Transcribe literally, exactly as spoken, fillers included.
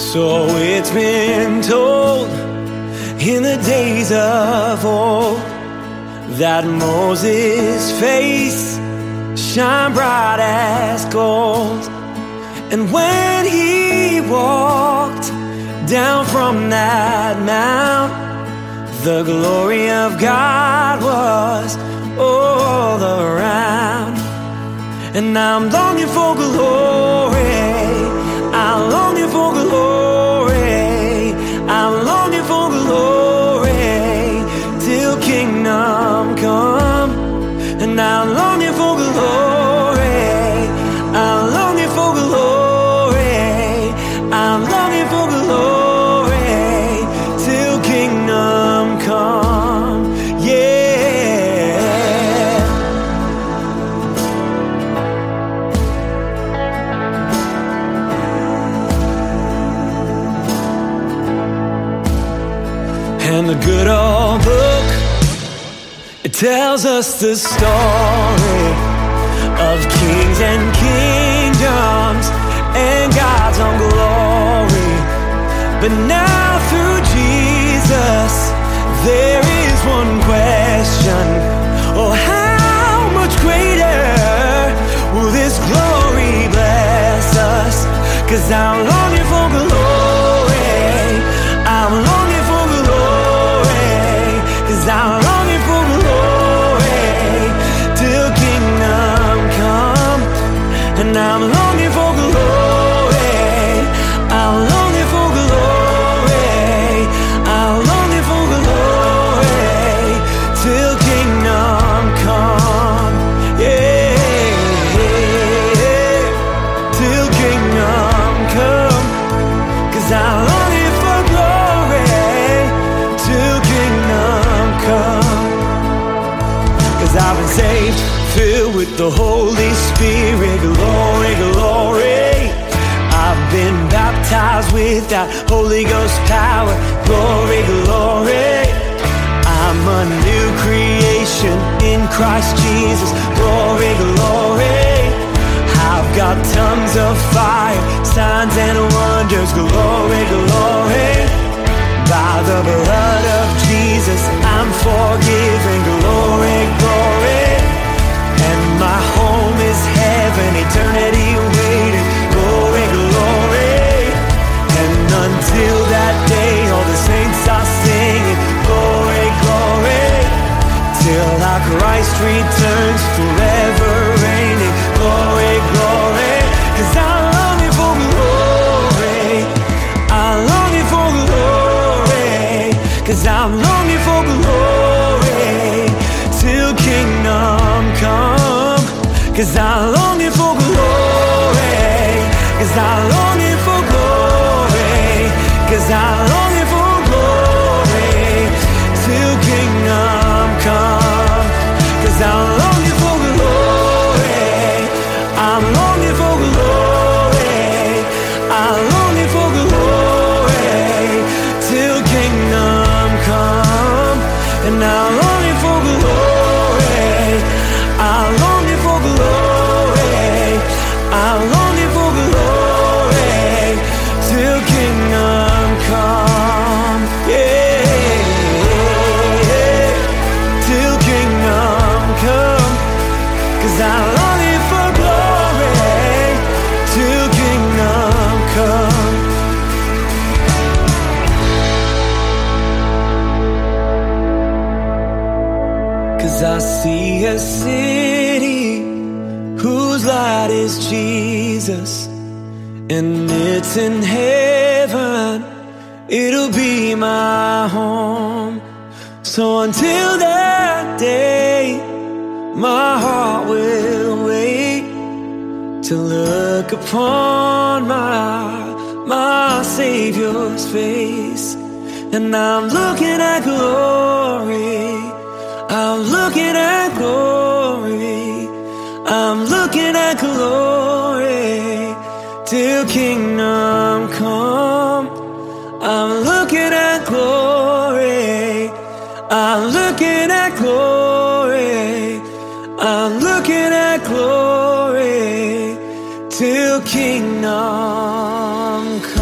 So it's been told in the days of old that Moses' face shined bright as gold, and when he walked down from that mount, the glory of God was all around. And I'm longing for glory, I'm longing for glory, I'm longing for glory till kingdom come. And I'm longing for glory, I'm longing for glory, I'm longing for glory till kingdom come. Yeah. And the good old book, it tells us the story of kings and kingdoms and God's own glory. But now through Jesus, there is one question: oh, how much greater will this glory bless us? 'Cause I'm longing for glory, I'm longing for glory, 'cause I'm longing for glory till kingdom come. And I'm longing for glory, I'm longing for glory, I'm longing for glory till kingdom come. Yeah, till kingdom come. 'Cause I'm longing for glory till kingdom come. 'Cause I've been saved, filled with the Holy Spirit. Glory, glory. I've been baptized with that Holy Ghost power. Glory, glory. I'm a new creation in Christ Jesus. Glory, glory. I've got tongues of fire, signs and wonders. Glory, glory. By the blood of Jesus, I'm forgiven. Glory, glory. And my home is heaven, eternity waiting. Glory, glory. And until that day, all the saints are singing. Glory, glory. Till our Christ returns, forever reigning. Glory, glory. 'Cause I'm longing for glory, I'm longing for glory, 'cause I'm longing for glory till kingdom come. 'Cause I'm longing for glory, 'cause I'm longing for glory, 'cause I'm longing for glory till kingdom come. 'Cause I'm longing for glory, I'm longing for glory, I'm longing for glory till kingdom come. And I'm longing for glory, I'm longing for glory, I'm longing for glory till kingdom come. Yeah, till kingdom come. 'Cause I'm longing for glory till kingdom come. Cause I see a city whose light is Jesus, and it's in heaven, it'll be my home. So until that day, my heart will wait to look upon my, my Savior's face. And I'm looking at glory, I'm looking at glory, I'm looking at glory till kingdom come. I'm looking at glory, I'm looking at glory, I'm looking at glory till kingdom come.